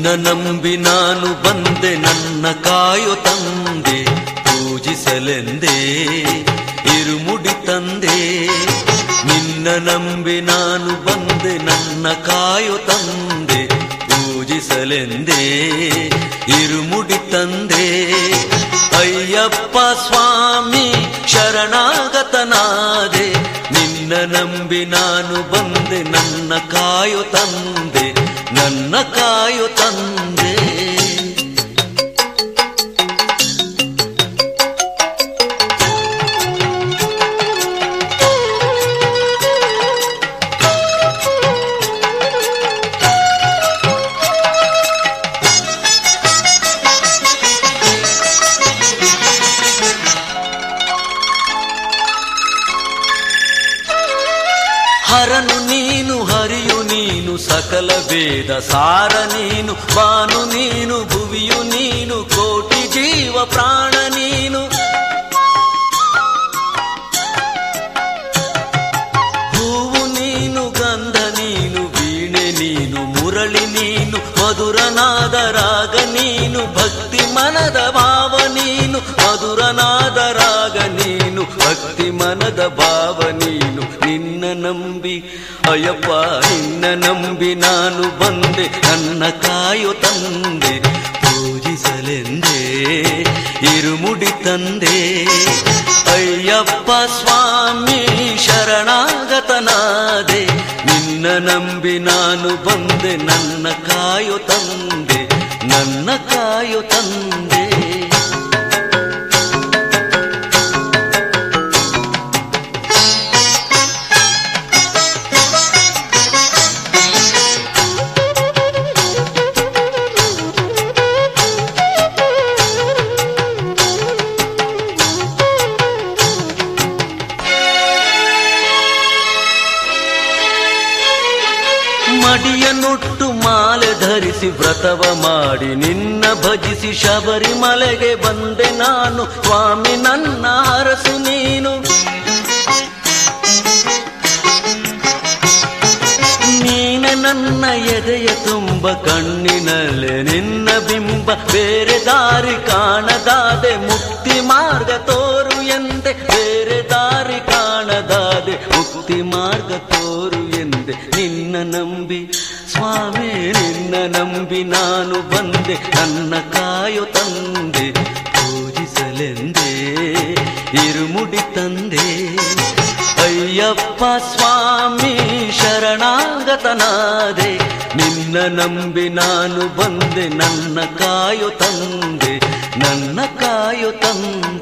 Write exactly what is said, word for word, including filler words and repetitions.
ನಂಬಿ ನಾನು ಬಂದೆ ನನ್ನ ಕಾಯೋ ತಂದೆ, ಪೂಜಿಸಲೆಂದೇ ಇರುಮುಡಿ ತಂದೆ. ನಿನ್ನ ನಂಬಿ ನಾನು ಬಂದೆ ನನ್ನ ಕಾಯೋ ತಂದೆ, ಪೂಜಿಸಲೆಂದೇ ಇರುಮುಡಿ ತಂದೆ. ಅಯ್ಯಪ್ಪ ಸ್ವಾಮಿ ಶರಣಾಗತನಾದೆ, ನಿನ್ನ ನಂಬಿ ನಾನು ಬಂದೆ ನನ್ನ ಕಾಯೋ ತಂದೆ, ನನ್ನ ಕಾಯೋ ತಂದೆ. ಹರನು ನೀನು ಹರಿಯು ನೀನು ಸಕಲ ವೇದ ಸಾರ ನೀನು, ಬಾನು ನೀನು ಭುವಿಯು ನೀನು ಕೋಟಿ ಜೀವ ಪ್ರಾಣ ನೀನು. ಹೂವು ನೀನು ಗಂಧ ನೀನು ವೀಣೆ ನೀನು ಮುರಳಿ ನೀನು, ಮಧುರನಾದ ರಾಗ ನೀನು ಭಕ್ತಿ ಮನದ ಭಾವ ನೀನು, ಮಧುರನಾದ ರಾಗ ನೀನು ಭಕ್ತಿ ಮನದ ಭಾವ ನೀನು. ನಿನ್ನ ನಂಬಿ ಅಯ್ಯಪ್ಪ ನಿನ್ನ ನಂಬಿ ನಾನು ಬಂದೆ ನನ್ನ ಕಾಯೋ ತಂದೆ, ಪೂಜಿಸಲೆಂದೇ ಇರುಮುಡಿ ತಂದೆ. ಅಯ್ಯಪ್ಪ ಸ್ವಾಮಿ ಶರಣಾಗತನಾದೆ, ನಿನ್ನ ನಂಬಿ ನಾನು ಬಂದೆ ನನ್ನ ಕಾಯೋ ತಂದೆ, ನನ್ನ ಕಾಯೋ ತಂದೆ. ಮಡಿಯನ್ನುಟ್ಟು ಮಾಲೆ ಧರಿಸಿ ವ್ರತವ ಮಾಡಿ ನಿನ್ನ ಭಜಿಸಿ ಶಬರಿಮಲೆಗೆ ಬಂದೆ ನಾನು, ಸ್ವಾಮಿ ನನ್ನ ಹರಸು ನೀನು. ನೀನೆ ನನ್ನ ಎದೆಯ ತುಂಬ ಕಣ್ಣಿನಲ್ಲೇ ನಿನ್ನ ಬಿಂಬ, ಬೇರೆ ದಾರಿ ಕಾಣದಾದೆ ಮುಕ್ತಿ ಮಾರ್ಗ ತೋರು ಎಂದೆ, ಬೇರೆ ದಾರಿ ಕಾಣದಾದೆ ಮುಕ್ತಿ ಮಾರ್ಗ ತೋರು ಎಂದೆ. ನಿನ್ನ ನಂಬಿ ಸ್ವಾಮಿ ನಿನ್ನ ನಂಬಿ ನಾನು ಬಂದೆ ನನ್ನ ಕಾಯೋ ತಂದೆ, ಪೂಜಿಸಲೆಂದೇ ಇರುಮುಡಿ ತಂದೆ. ಅಯ್ಯಪ್ಪ ಸ್ವಾಮಿ ಶರಣಾಗತನಾದೆ, ನಿನ್ನ ನಂಬಿ ನಾನು ಬಂದೆ ನನ್ನ ಕಾಯೋ ತಂದೆ, ನನ್ನ ಕಾಯೋ ತಂದೆ.